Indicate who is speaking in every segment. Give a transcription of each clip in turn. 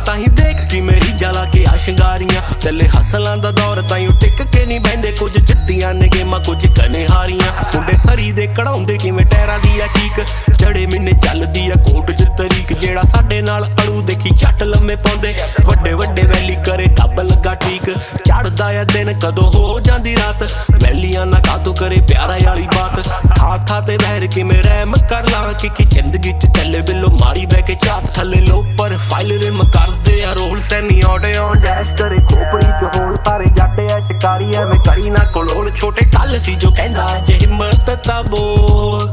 Speaker 1: ताही देख कि मेरी जला के आ शिंगारियां चले हसलां दा दौर ताईं टिक के नहीं बहिंदे कुछ जित्तियां ने गेमां कुछ कने हारियां मुंडे सरी दे कढ़ाउंदे किवें टैरां दी आ चीक जड़े महीने चलदी आ कोट च तरीक जेड़ा साडे नाल अड़ू देखी झट लम्मे पाउंदे वड्डे वड्डे वैली करे टब लगा ठीक चढ़दा आ दिन कदों हो जांदी रात वैलियां ना कातों करे प्यारा वाली बात ठा ठा ते बहर किवें रहम कर ला कि जिंदगी च चले बिलो मारी बह के चाप थले लो पर फाइल रिम करदे आ रोल सैनी ऑडे ऑन डैश करे खोपड़ी च होल सारे जट आ शिकारी एवें करी ना कोलोल छोटे कल सी जो कहंदा जे हिम्मत ता बोल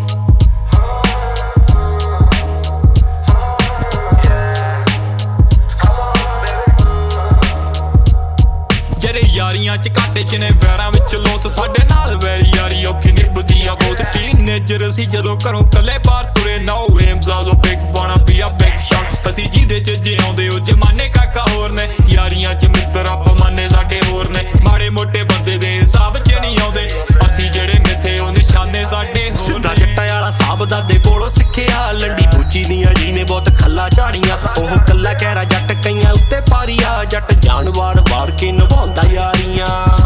Speaker 2: यारियां च घाटे च ने वैरां विच लोत साडे नाल वैरी यारी औखी निभदी आ बहुत टीनेजर असीं जदों घरों कल्ले बाहर तुरे नो एम्स आलो big wanna be a big shot असीं जिहदे च जिउंदे ओ जमाने काका होर ने यारियां च मित्र अपमाने साडे होर ने माड़े मोटे बंदे दे हिसाब च नहीं आउंदे असीं जेड़े मिथे ओ निशाने साडे होर
Speaker 1: सिद्धा जट्टा वाला साहब दादे कोलों सिक्खिया लंडी बूची दियां जी ने बहुत खल्ला झाड़ियां ओह कल्ला कहरा जट कईयां उत्ते पारिया जट जान वार वार के निभाउंदा यारियां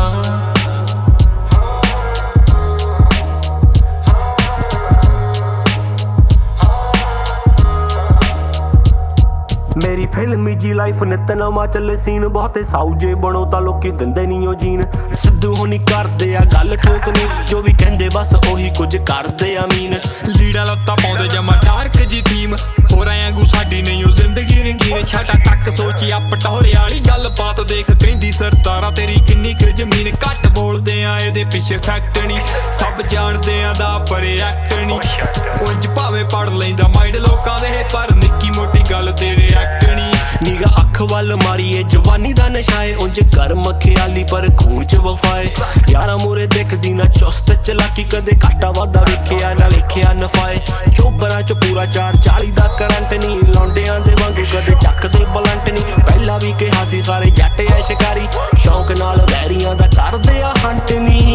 Speaker 1: मेरी फिल्मी जी लाइफ नित नवा चले सीन बहुते साउजे बनो तां लोकी दिंदे नहीं ओ जीन सिद्धू होनी करदे आ गल ठोकनी जो भी कहंदे बस ओही कुछ करदे आ मीन
Speaker 2: लीड़ा लत्ता पाउंदे जमा डार्क जी थीम होर आंगू साडी नहीं ओ जिंदगी रंगीन छाटा तक सोची आ पटोरे वाली गल बात देख कहंदी सरदारा तेरी किन्नी क जमीन घट बोलदे आ इहदे पिछे फैक्ट नहीं सब जाणदे आ दा पर एक्ट नहीं उंज भावें पढ़ लैंदा माइंड लोकां दे पर निक्की मोटी गल तेरे एक्ट नहीं
Speaker 1: निगा अख वल मारी ए जवानी दा नशाए उंज गर्म ख्याली पर खून च वफाए यारा मोरे दिखदी ना चुस्त चलाकी कदे घाटा वादा वेखिया ना वेखिया नफाए चोबरां च पूरा 440 दा करंट नहीं लौंडियां दे वांगू कदे चकदे बलंट नहीं पहला भी कहा सी सारे जट ऐ शिकारी शौक नाल वैरियां दा करदे आ हंट नहीं